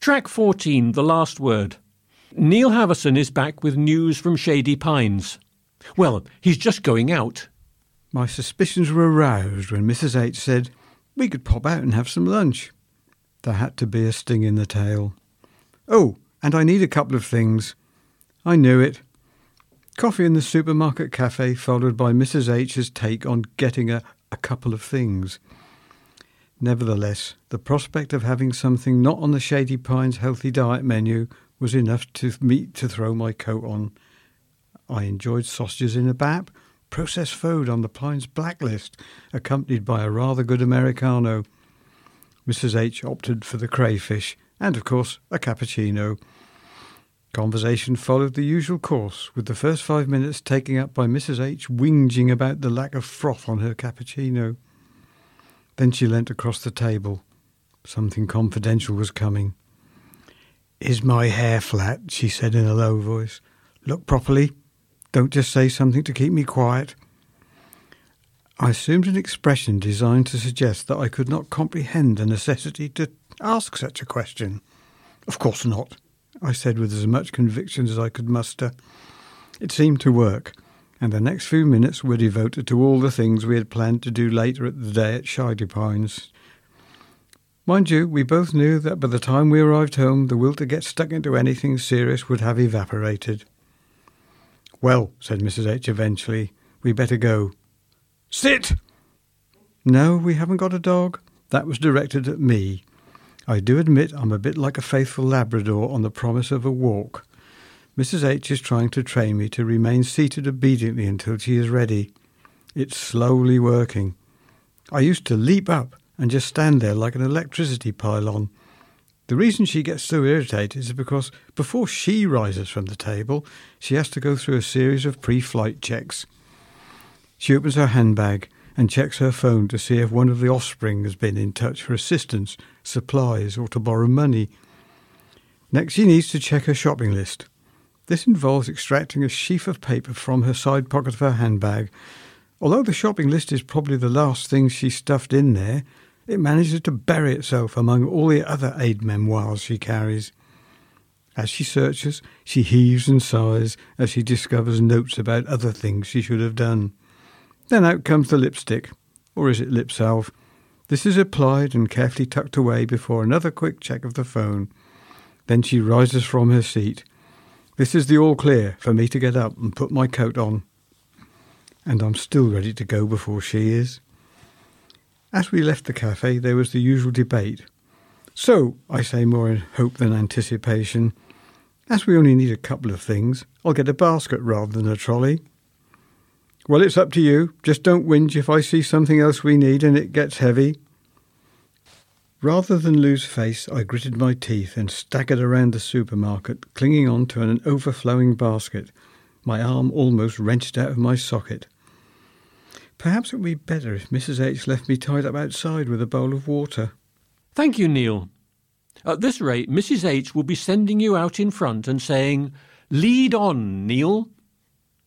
Track 14, the last word. Neil Haverson is back with news from Shady Pines. Well, he's just going out. My suspicions were aroused when Mrs. H said we could pop out and have some lunch. There had to be a sting in the tail. Oh, and I need a couple of things. I knew it. Coffee in the supermarket cafe, followed by Mrs. H's take on getting a couple of things. Nevertheless, the prospect of having something not on the Shady Pines healthy diet menu was enough to throw my coat on. I enjoyed sausages in a bap, processed food on the Pines blacklist, accompanied by a rather good Americano. Mrs. H opted for the crayfish, and of course a cappuccino. Conversation followed the usual course, with the first 5 minutes taken up by Mrs. H whinging about the lack of froth on her cappuccino. Then she leant across the table. Something confidential was coming. "Is my hair flat?" she said in a low voice. "Look properly. Don't just say something to keep me quiet." I assumed an expression designed to suggest that I could not comprehend the necessity to ask such a question. "Of course not," I said with as much conviction as I could muster. It seemed to work, and the next few minutes were devoted to all the things we had planned to do later at the day at Shady Pines. Mind you, we both knew that by the time we arrived home, the will to get stuck into anything serious would have evaporated. "Well," said Mrs. H eventually, "we better go." "Sit!" "No, we haven't got a dog." That was directed at me. I do admit I'm a bit like a faithful Labrador on the promise of a walk. Mrs. H is trying to train me to remain seated obediently until she is ready. It's slowly working. I used to leap up and just stand there like an electricity pylon. The reason she gets so irritated is because before she rises from the table, she has to go through a series of pre-flight checks. She opens her handbag and checks her phone to see if one of the offspring has been in touch for assistance, supplies, or to borrow money. Next, she needs to check her shopping list. This involves extracting a sheaf of paper from her side pocket of her handbag. Although the shopping list is probably the last thing she stuffed in there, it manages to bury itself among all the other aide-memoirs she carries. As she searches, she heaves and sighs as she discovers notes about other things she should have done. Then out comes the lipstick, or is it lip salve? This is applied and carefully tucked away before another quick check of the phone. Then she rises from her seat. This is the all clear for me to get up and put my coat on. And I'm still ready to go before she is. As we left the cafe, there was the usual debate. "So," I say more in hope than anticipation, "as we only need a couple of things, I'll get a basket rather than a trolley." "Well, it's up to you. Just don't whinge if I see something else we need and it gets heavy." Rather than lose face, I gritted my teeth and staggered around the supermarket, clinging on to an overflowing basket, my arm almost wrenched out of my socket. Perhaps it would be better if Mrs. H left me tied up outside with a bowl of water. Thank you, Neil. At this rate, Mrs. H will be sending you out in front and saying, "Lead on, Neil."